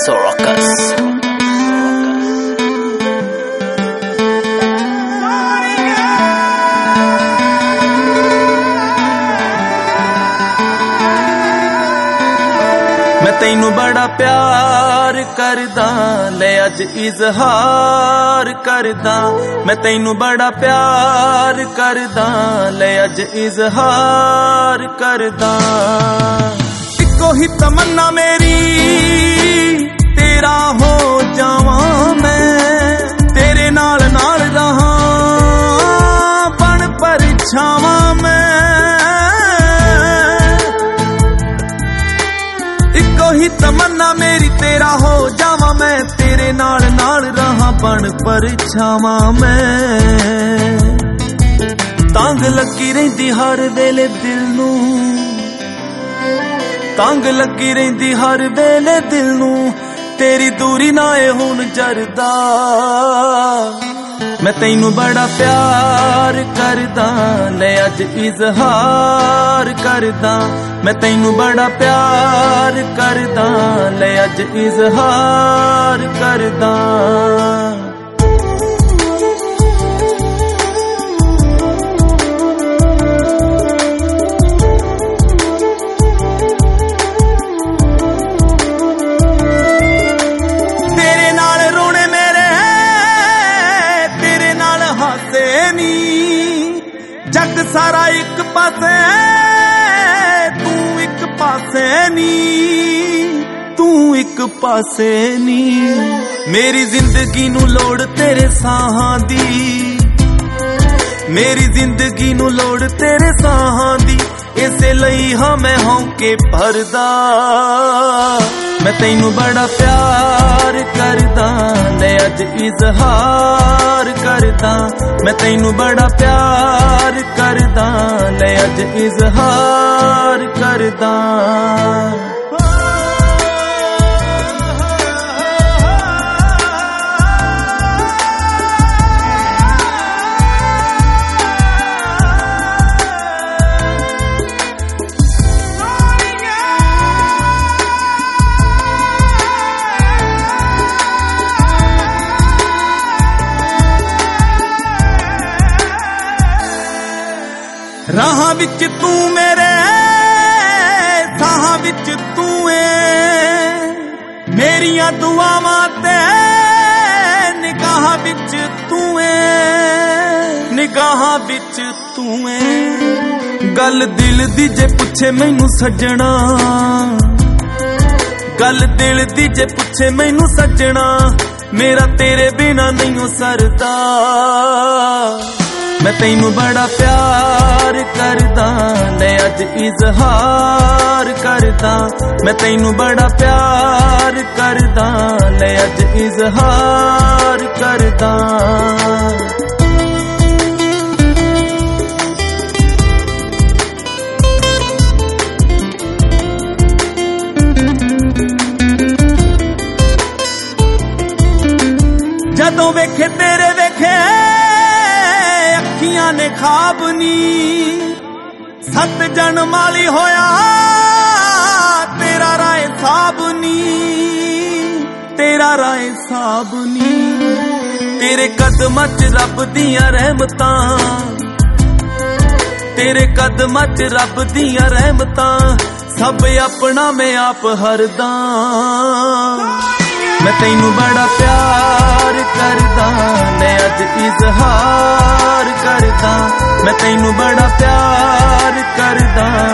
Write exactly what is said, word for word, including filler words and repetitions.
Sorocas. मैं तैनू बड़ा प्यार करदा ले अज इजहार करदा मैं तैनू बड़ा प्यार करदा ले अज इजहार करदा इको ही तमन्ना मेरी तेरा हो जावां मैं तेरे नाल नाल रहा बन परछावां मैं इको ही तमन्ना मेरी तेरा हो जावां मैं तेरे नाल नाल रहा बन परछावां मैं तंग लगी रहिंदी हर वेले दिल नू तंग लगी रहिंदी हर वेले दिल नू तेरी दूरी ना ए हुण जरदा मैं तैनू बड़ा प्यार करदा ले अज इजहार करदा मैं तैनू बड़ा प्यार करदा ले अज इजहार करदा जग सारा एक पासे तू एक पासे नी तू एक पासे नी मेरी जिंदगी नू लोड़ तेरे साहां दी मेरी जिंदगी नू लोड़ तेरे साहां दी इसे लई हाँ मैं होंके भरदा मैं तैनू बड़ा प्यार करदा ले अज इजहार करदा मैं तैनू बड़ा प्यार करदा ले अज इजहार करदा राहां विच तू मेरे साहां विच तू ऐ मेरियां दुआवां ते निगाहां विच तू ऐ निगाहां विच तू ऐ गल दिल दी जे पुछे मैनू सजना गल दिल दी जे पुछे मैनू सजना मेरा तेरे बिना नहीं सरदा मैं तैनू बड़ा प्यार करदा ले अज इजहार करदा मैं तैनू बड़ा प्यार करदा ले अज इजहार करदा जदों वेखे तेरे वेखे अखियां ने खाब नी सत जन्म वाली होया तेरा राय साब नी तेरा राय साब नी तेरे कदमां च रब दियां रहमतां तेरे कदमां च रब दियां रहमतां सब अपना मैं आप हरदा मैं तैनू बड़ा प्यार करदा ले अज इजहार करदा मैं तैनू बड़ा प्यार करदा